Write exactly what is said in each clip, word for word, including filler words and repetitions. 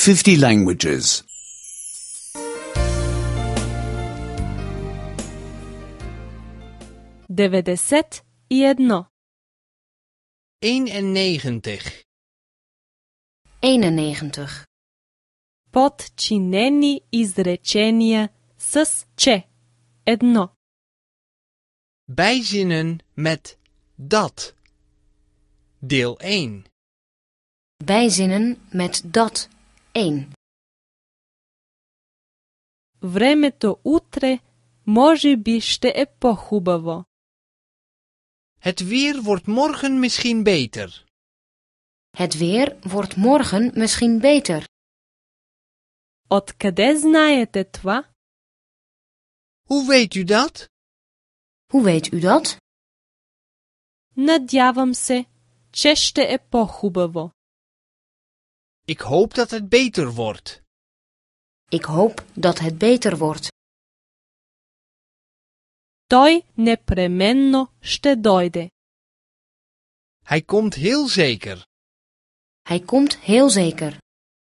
fifty languages. деветдесет и едно. eenennegentig. eenennegentig. Подчинени изречения с че. Едно. Bijzinnen met dat. Deel één. Bijzinnen met dat. één. Времето утре може би ще е по-хубаво. Het weer wordt morgen misschien beter. Het weer wordt morgen misschien beter. Откъде знаете това? Hoe weet u dat? Hoe weet u dat? Надявам се, че ще е по-хубаво. Ik hoop dat het beter wordt. Ik hoop dat het beter wordt. Той непременно ще дойде. Hij komt heel zeker. Hij komt heel zeker.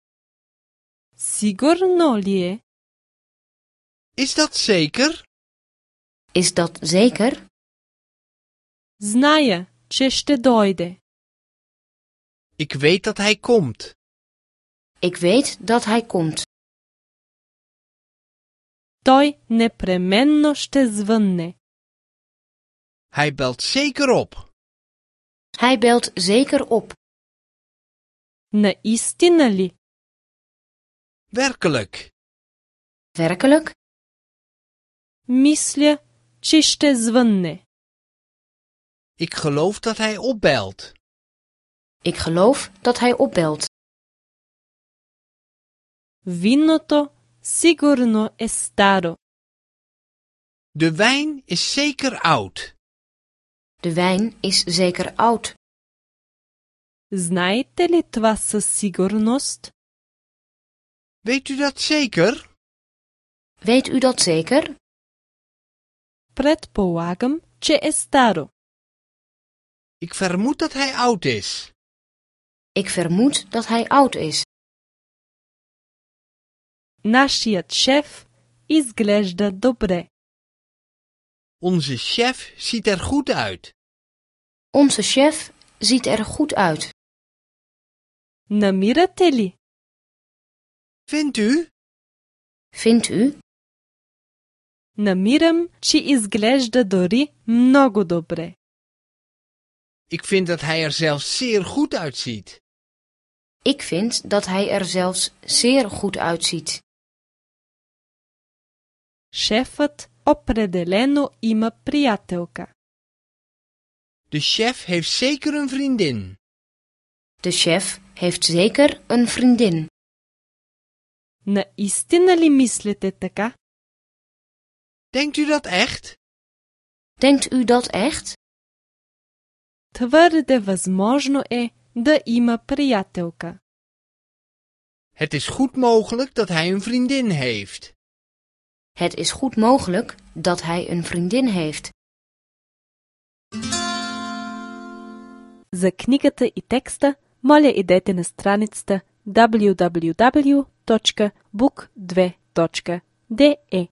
Сигурно ли е? Is dat zeker? Is dat zeker? Зная, че ще дойде. Ik weet dat hij komt. Ik weet dat hij komt. Той непременно ще звънне. Hij belt zeker op. Hij belt zeker op. Наистина ли? Werkelijk. Werkelijk? Мисля, че ще звънне. Ik geloof dat hij opbelt. Ik geloof dat hij opbelt. Виното сигурно е старо. De wijn is zeker oud. De wijn is zeker oud. Знаете ли това със сигурност? Weet u dat zeker? Weet u dat zeker? Предполагам, че е старо. Ik vermoed dat hij oud is. Ik vermoed dat hij oud is. Нашият шеф изглежда добре. Onze chef ziet er goed uit. Onze chef ziet er goed uit. Намирате ли? Vindt u? Vindt u? Намирам, че изглежда дори много добре. Ik vind dat hij er zelfs zeer goed uitziet. Ik vind dat hij er zelfs zeer goed uitziet. Шефът определено има приятелка. De chef heeft zeker een vriendin. De chef heeft zeker een vriendin. Наистина ли мислите така? Denkt u dat echt? Denkt u dat echt? Твърде възможно е да има приятелка. Het is goed mogelijk dat hij een vriendin heeft. Het is goed mogelijk dat hij een vriendin heeft. За книгата и текста, моля идете на страницата даблю даблю даблю точка бук две точка де